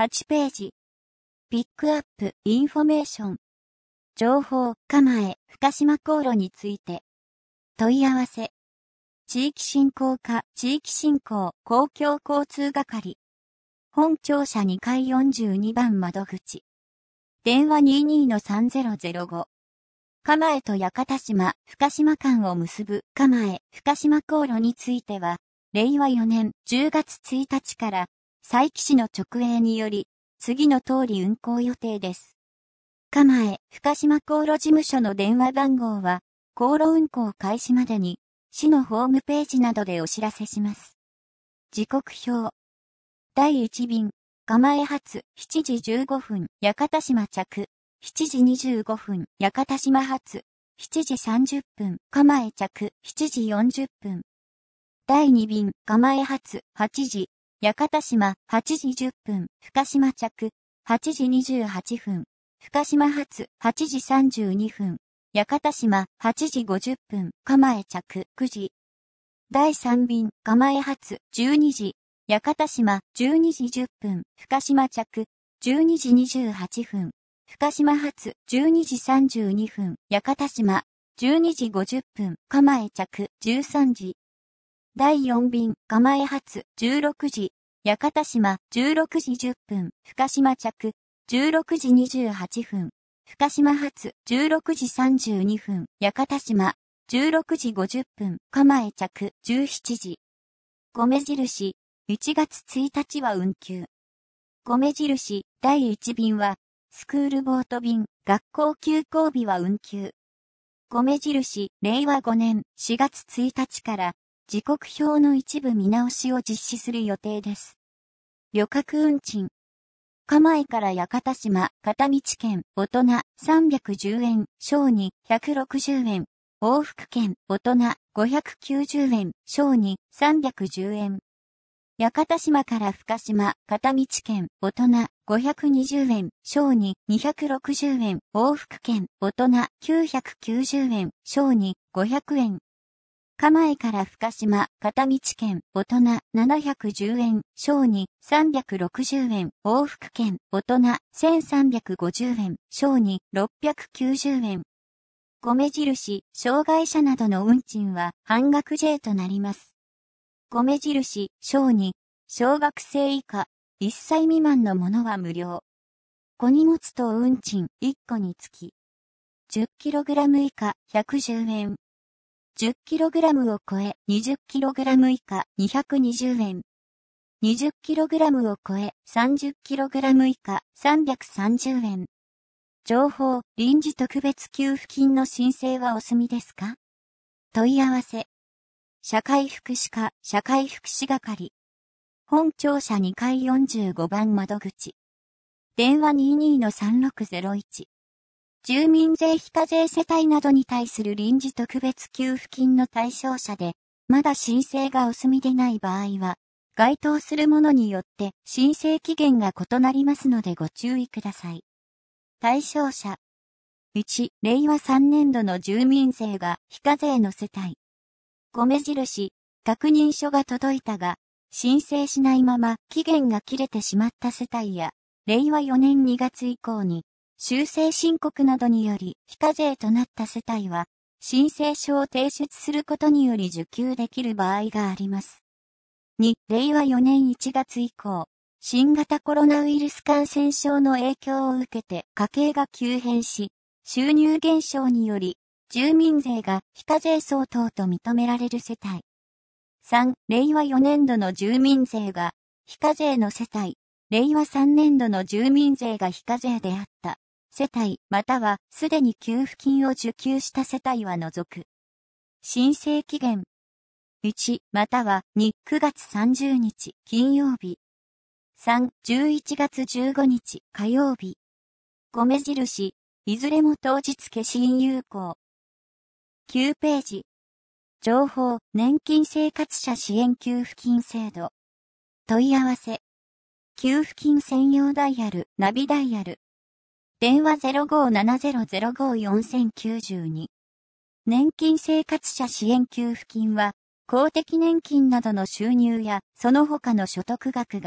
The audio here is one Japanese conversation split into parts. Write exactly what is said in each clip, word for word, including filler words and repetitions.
はちページ。ピックアップ、インフォメーション。情報、蒲江、深島航路について。問い合わせ。地域振興課、地域振興、公共交通係。本庁舎にかいよんじゅうにばん窓口。電話 にじゅうにのさんぜろぜろご。蒲江と屋形島、深島間を結ぶ蒲江、深島航路については、れいわよねんじゅうがつついたちから、佐伯市の直営により、次の通り運行予定です。蒲江、深島航路事務所の電話番号は、航路運行開始までに、市のホームページなどでお知らせします。時刻表。だいいち便、蒲江発、しちじじゅうごふん、屋形島着、しちじにじゅうごふん、屋形島発、しちじさんじゅっぷん、蒲江着、しちじよんじゅっぷん。だいに便、蒲江発、はちじ、屋形島、はちじじゅっぷん、深島着、はちじにじゅうはっぷん、深島発、はちじさんじゅうにふん、屋形島、はちじごじゅっぷん、蒲江着、くじ。だいさん便、蒲江発、じゅうにじ、屋形島、じゅうにじじゅっぷん、深島着、じゅうにじにじゅうはっぷん、深島発、じゅうにじさんじゅうにふん、屋形島、じゅうにじごじゅっぷん、蒲江着、じゅうさんじ。だいよん便、蒲江発、じゅうろくじ、屋形島、じゅうろくじじゅっぷん、深島着、じゅうろくじにじゅうはっぷん、深島発、じゅうろくじさんじゅうにふん、屋形島、じゅうろくじごじゅっぷん、蒲江着、じゅうしちじ。米印、いちがつついたちは運休。米印、だいいち便は、スクールボート便、学校休校日は運休。米印、れいわごねんしがつついたちから、時刻表の一部見直しを実施する予定です。旅客運賃。蒲江から屋形島、片道券、大人、さんびゃくじゅうえん、小児、ひゃくろくじゅうえん。往復券、大人、ごひゃくきゅうじゅうえん、小児、さんびゃくじゅうえん。屋形島から深島、片道券、大人、ごひゃくにじゅうえん、小児、にひゃくろくじゅうえん、往復券、大人、きゅうひゃくきゅうじゅうえん、小児、ごひゃくえん。蒲江から深島、片道券、大人、ななひゃくじゅうえん、小児、さんびゃくろくじゅうえん、往復券、大人、せんさんびゃくごじゅうえん、小児、ろっぴゃくきゅうじゅうえん。米印、障害者などの運賃は半額税となります。米印、小児、小学生以下、いっさい未満のものは無料。小荷物等運賃いっこにつき。じゅっキログラム 以下ひゃくじゅうえん。じゅっキログラム を超えにじゅっキログラム 以下にひゃくにじゅうえん。にじゅっキログラム を超えさんじゅっキログラム 以下さんびゃくさんじゅうえん。情報、臨時特別給付金の申請はお済みですか？問い合わせ。社会福祉課、社会福祉係。本庁舎にかいよんじゅうごばん窓口。電話 にじゅうにのさんろくぜろいち。住民税非課税世帯などに対する臨時特別給付金の対象者で、まだ申請がお済みでない場合は、該当するものによって申請期限が異なりますのでご注意ください。対象者。いち、れいわさんねんどの住民税が非課税の世帯。米印、確認書が届いたが、申請しないまま期限が切れてしまった世帯や、れいわよねんにがつ以降に、修正申告などにより非課税となった世帯は、申請書を提出することにより受給できる場合があります。に、れいわよねんいちがつ以降、新型コロナウイルス感染症の影響を受けて家計が急変し、収入減少により、住民税が非課税相当と認められる世帯。さん、れいわよねんどの住民税が非課税の世帯、れいわさんねんどの住民税が非課税であった世帯、またはすでに給付金を受給した世帯は除く。申請期限。いち、またはに、くがつさんじゅうにち金曜日。さん、じゅういちがつじゅうごにち火曜日。米印、いずれも当日消印有効。きゅうページ。情報、年金生活者支援給付金制度。問い合わせ。給付金専用ダイヤル、ナビダイヤル。電話 ゼロごーななゼロゼロごーよんきゅうに。年金生活者支援給付金は、公的年金などの収入やその他の所得額が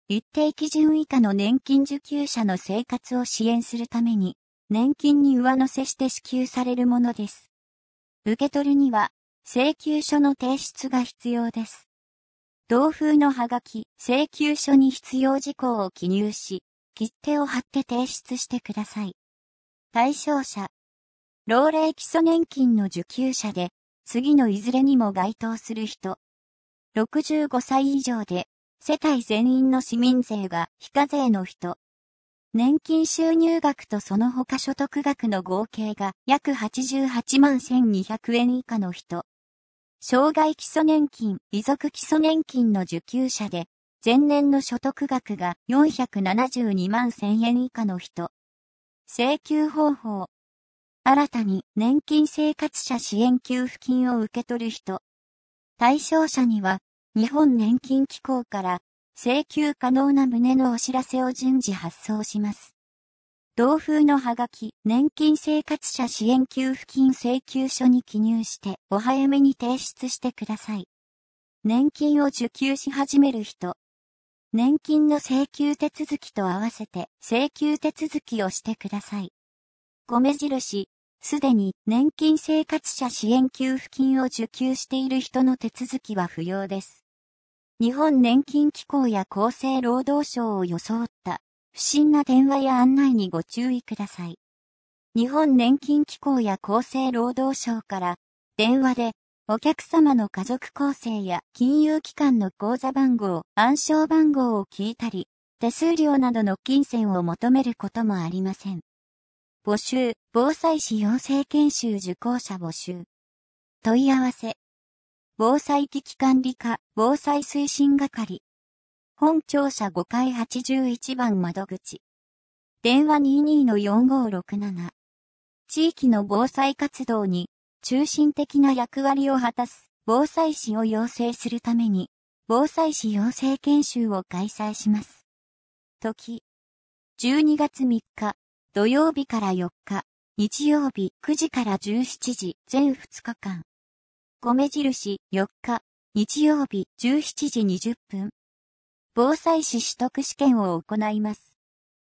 一定基準以下の年金受給者の生活を支援するために、年金に上乗せして支給されるものです。受け取るには、請求書の提出が必要です。同封のハガキ、請求書に必要事項を記入し、切手を貼って提出してください。対象者。老齢基礎年金の受給者で、次のいずれにも該当する人。ろくじゅうごさい以上で、世帯全員の市民税が非課税の人。年金収入額とその他所得額の合計が約はちじゅうはちまんせんにひゃくえん以下の人。生涯基礎年金、遺族基礎年金の受給者で、前年の所得額がよんひゃくななじゅうにまんせんえん以下の人。請求方法。新たに年金生活者支援給付金を受け取る人。対象者には、日本年金機構から請求可能な旨のお知らせを順次発送します。同封のハガキ、年金生活者支援給付金請求書に記入してお早めに提出してください。年金を受給し始める人。年金の請求手続きと合わせて請求手続きをしてください。米印、すでに年金生活者支援給付金を受給している人の手続きは不要です。日本年金機構や厚生労働省を装った不審な電話や案内にご注意ください。日本年金機構や厚生労働省から電話でお客様の家族構成や金融機関の口座番号、暗証番号を聞いたり、手数料などの金銭を求めることもありません。募集、防災士養成研修受講者募集。問い合わせ。防災危機管理課、防災推進係。本庁舎ごかいはちじゅういちばん窓口。電話 にじゅうにのよんごろくなな。地域の防災活動に中心的な役割を果たす防災士を養成するために、防災士養成研修を開催します。時。じゅうにがつみっか、土曜日からよっか、日曜日くじからじゅうしちじ、全ふつかかん。米印よっか、日曜日じゅうしちじにじゅっぷん。防災士取得試験を行います。